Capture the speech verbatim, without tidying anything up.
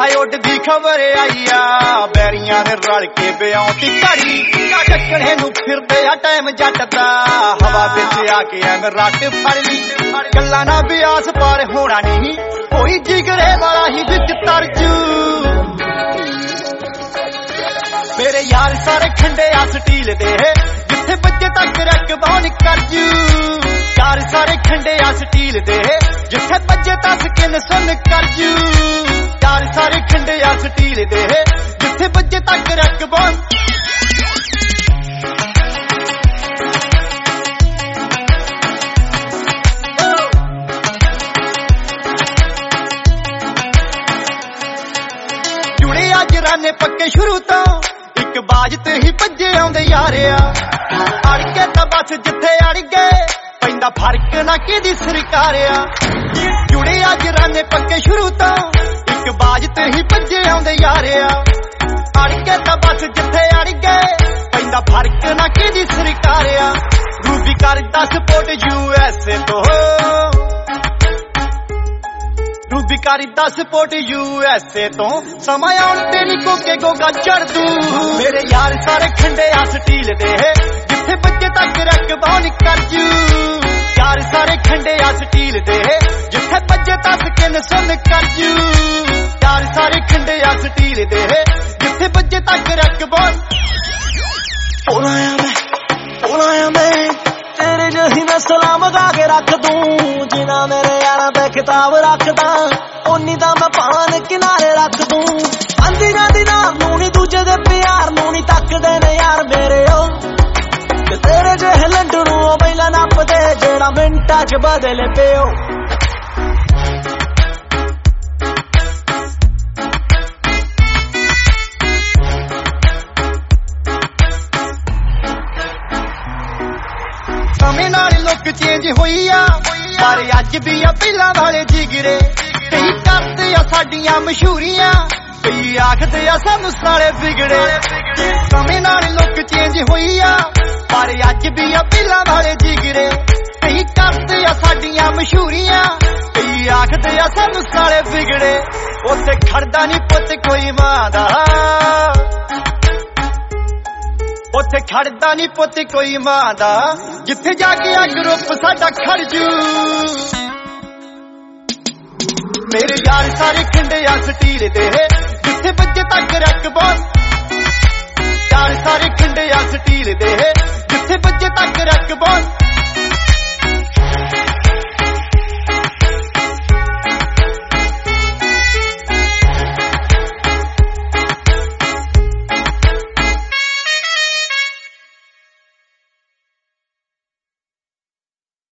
ਹਾਏ ਉੱਡਦੀ ਖਬਰ ਆਈ ਆ ਬੈਰੀਆਂ ਨੇ ਰਲ ਕੇ ਬਿਆਉਂਤੀ ਘੜੀ ਚੱਕਣੇ ਨੂੰ ਫਿਰਦੇ ਆ ਟਾਈਮ ਜੱਟ ਦਾ ਹਵਾ ਵਿੱਚ ਆ ਕੇ ਐਵੇਂ ਰੱਟ ਫੜ ਲਈ ਗੱਲਾਂ ਨਾ ਬਿਆਸ ਪਾਰ ਹੋਣਾ ਨਹੀਂ ਕੋਈ ਜਿਗਰੇ ਵਾਲਾ ਹੀ ਵਿੱਚ ਤਰਜੂ ਮੇਰੇ ਯਾਰ ਸਾਰੇ ਖੰਡੇ ਆ ਸਟੀਲ ਦੇ ਜਿੱਥੇ ਬੱਜੇ ਤੱਕ ਰਕਬਾ ਨੀ ਕਰਜੂ ਯਾਰ ਸਾਰੇ ਖੰਡੇ ਆ ਸਟੀਲ ਦੇ ਜਿੱਥੇ ਬੱਜੇ ਤੱਕ ਕਿਨ ਸੁਣ ਕਰਜੂ ਯਾਰ ਸਾਰੇ ਖੰਡੇ ਆ ਸਟੀਲ ਦੇ ਜਿੱਥੇ ਬੱਜੇ ਤੱਕ ਰਕਬਾ ਜੁੜੇ ਅੱਜ ਰਾਨੇ ਪੱਕੇ ਸ਼ੁਰੂ ਤੋਂ ਇੱਕ ਬਾਜ ਤੇ ਹੀ ਭੱਜੇ ਆਉਂਦੇ ਯਾਰਿਆ ਅੜ ਕੇ ਤਾਂ ਬਸ ਜਿੱਥੇ ਅੜ ਗਏ ਪੈਂਦਾ ਫਰਕ ਨਾ ਕਿਹਦੀ ਸਰਕਾਰਿਆ ਜੁੜੇ ਅੱਜ ਰਾਨੇ ਪੱਕੇ ਸ਼ੁਰੂ ਤੋਂ ਇੱਕ ਬਾਜ ਤੇ ਹੀ ਭੱਜੇ ਆਉਂਦੇ ਯਾਰਿਆ ਅੜ ਕੇ ਤਾਂ ਬਸ ਜਿੱਥੇ ਅੜ ਗਏ ਪੈਂਦਾ ਫਰਕ ਨਾ ਕਿਹਦੀ ਸਰਕਾਰਿਆ ਰੂਬੀ ਕਰਦਾ ਸਪੋਰਟ ਯੂ ਐਸ ਏ ਤੋਂ ਰੂਬੀ ਕਰਦਾ ਸਪੋਰਟ ਯੂ ਐਸ ਏ ਤੋਂ ਸਮਾਂ ਆਉਣ ਤੇ ਨੀ ਕੋਕੇ ਗੋਗਾ ਚੜ ਦੂ ਮੇਰੇ ਯਾਰ ਸਾਰੇ ਖੰਡੇ ਆ ਸਟੀਲ ਦੇ ਜਿੱਥੇ ਬੱਜੇ ਤੱਕ ਰਕਬਾ ਨੀ ਕਰਜੂ ਯਾਰ ਸਾਰੇ ਖੰਡੇ ਆ ਸਟੀਲ ਦੇ ਜਿੱਥੇ ਬੱਜੇ ਤੱਕ ਕਿਨ ਸੁਣ ਕਰਜੂ ਯਾਰ ਸਾਰੇ ਖੰਡੇ ਆ ਸਟੀਲ ਦੇ ਜਿੱਥੇ ਬੱਜੇ ਤੱਕ ਰਕਬਾ ਆਇਆ ਮੈਂ ਆਇਆ ਮੈਂ ਤੇਰੇ ਜਿਹੀ ਮੈਂ ਸਲਾਮ ਗਾ ਕੇ ਰੱਖ ਦੂੰ ਜਿਨਾ ਮੇਰੇ ਯਾਰਾਂ ਤੇ ਕਿਤਾਬ ਰੱਖਦਾ ਓਨੀ ਤਾਂ ਮੈਂ ਪਾਨ ਕਿਨਾਰੇ ਰੱਖ ਦੂੰ ਆਂਦੀ ਜਾਂਦੀ ਨਾਮ ਨੂੰ ਨੀ ਦੂਜੇ ਦੇ ਪਿਆਰ ਨੂੰ ਨੀ ਤੱਕਦੇ ਨੇ ਯਾਰ ਮੇਰੇ ਓ ਤੇ ਤੇਰੇ ਜਿਹੇ ਲੰਡੂ ਨੂੰ ਉਹ ਪਹਿਲਾਂ ਨੱਪਦੇ ਜਿਹੜਾ ਮਿੰਟਾਂ ਚ ਬਦਲੇ ਪਿਓ ਸਮੇਂ ਨਾਲ ਲੁੱਕ ਚੇਂਜ ਹੋਈ ਆ ਪਰ ਅੱਜ ਵੀ ਆ ਪਹਿਲਾਂ ਵਾਲੇ ਜਿਗਰੇ ਕਈ ਕਰਦੇ ਆ ਸਾਡੀਆਂ ਮਸ਼ਹੂਰੀਆਂ ਕਈ ਆਖਦੇ ਆ ਸਾਨੂੰ ਸਾਲੇ ਵਿਗੜੇ ਸਮੇਂ ਨਾਲ ਲੁੱਕ ਚੇਂਜ ਹੋਈ ਆ ਪਰ ਅੱਜ ਵੀ ਆ ਪਹਿਲਾਂ ਵਾਲੇ ਜਿਗਰੇ ਕਈ ਕਰਦੇ ਆ ਸਾਡੀਆਂ ਮਸ਼ਹੂਰੀਆਂ ਕਈ ਆਖਦੇ ਆ ਸਾਨੂੰ ਸਾਲੇ ਵਿਗੜੇ ਉੱਥੇ ਖੜਦਾ ਨੀ ਪੁੱਤ ਕੋਈ ਮਾਂ ਦਾ ਉੱਥੇ ਖੜਦਾ ਨੀ ਪੁੱਤ ਕੋਈ ਮਾਂ ਦਾ ਜਿੱਥੇ ਜਾ ਕੇ ਆ ਗਰੁੱਪ ਸਾਡਾ ਖੜ ਜੂ ਮੇਰੇ ਯਾਰ ਸਾਰੇ ਖੰਡੇ ਆ ਸਟੀਲ ਦੇ ਜਿੱਥੇ ਬੱਜੇ ਤੱਕ ਰਕਬਾ ਯਾਰ ਸਾਰੇ ਖੰਡੇ ਆ ਸਟੀਲ ਦੇ ਜਿੱਥੇ ਬੱਜੇ ਤੱਕ ਰਕਬਾ